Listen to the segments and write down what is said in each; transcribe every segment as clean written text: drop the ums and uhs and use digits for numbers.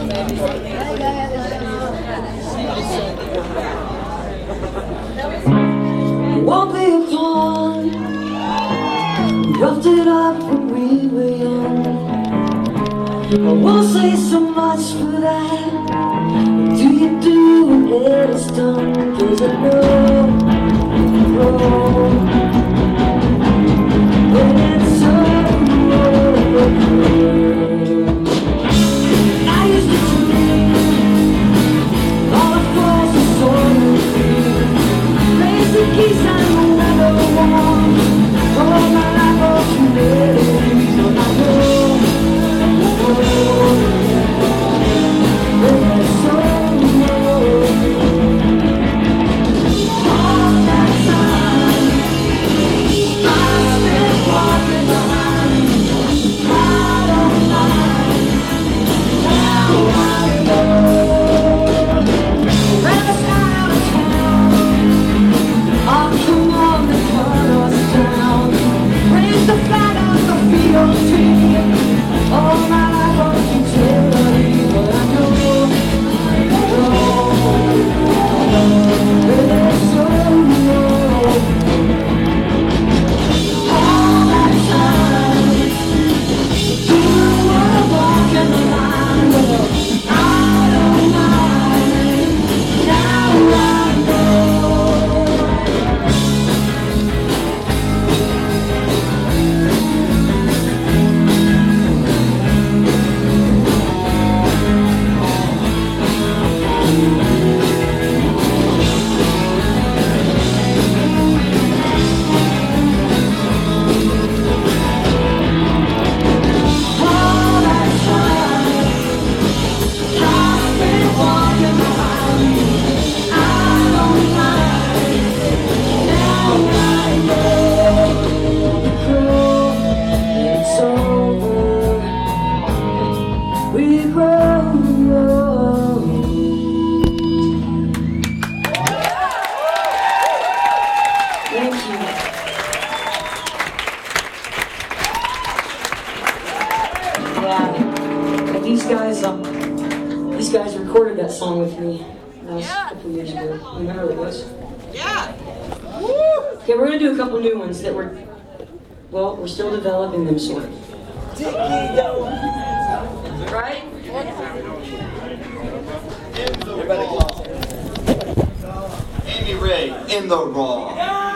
Won't be a pawn, roughed it up when we were young. I won't say so much for that. What do you do when it is done? 'Cause I know you're wrong when it's over. I used to dream all the falls are so free. Raise the keys and the weather warm. All my life of humility, but I know when it's over. All that time I spent walking behind, I don't mind. Now I know when it's out of town, I'll come on and cut us down. Raise the flag of the field tree. All my life of futility, but I know when it's over. All that time, you were walking the line, but I don't mind. Now I know. All that time, I've been walking behind, I don't mind. Now I know it's over. We grow. Thank you. Yeah, but these guys recorded that song with me a couple years ago. You remember what it was? Yeah. Okay, we're gonna do a couple new ones that we're still developing them, sort of. Right? Amy Ray in the Raw.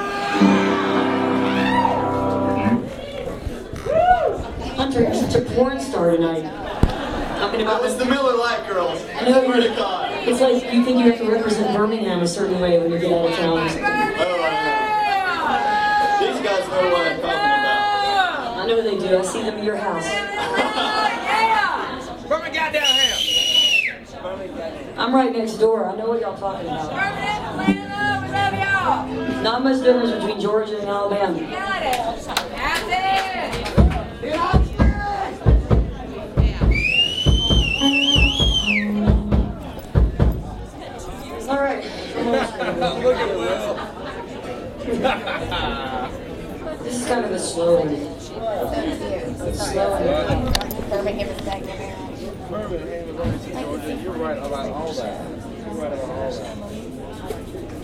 Hunter, you're such a porn star tonight. Talking That about was the Miller Lite girls. I know Swear to God. it's like you think you have to represent Birmingham a certain way when you get out of town. Oh, I know. These guys know what I'm talking about. I know they do. I see them in your house. From a goddamn hell. I'm right next door. I know what y'all talking about. Not much difference between Georgia and Alabama. All right. Look at Will. This is kind of a slow one. Slow one. Birmingham is back there. You're right about all that. You're right about all that.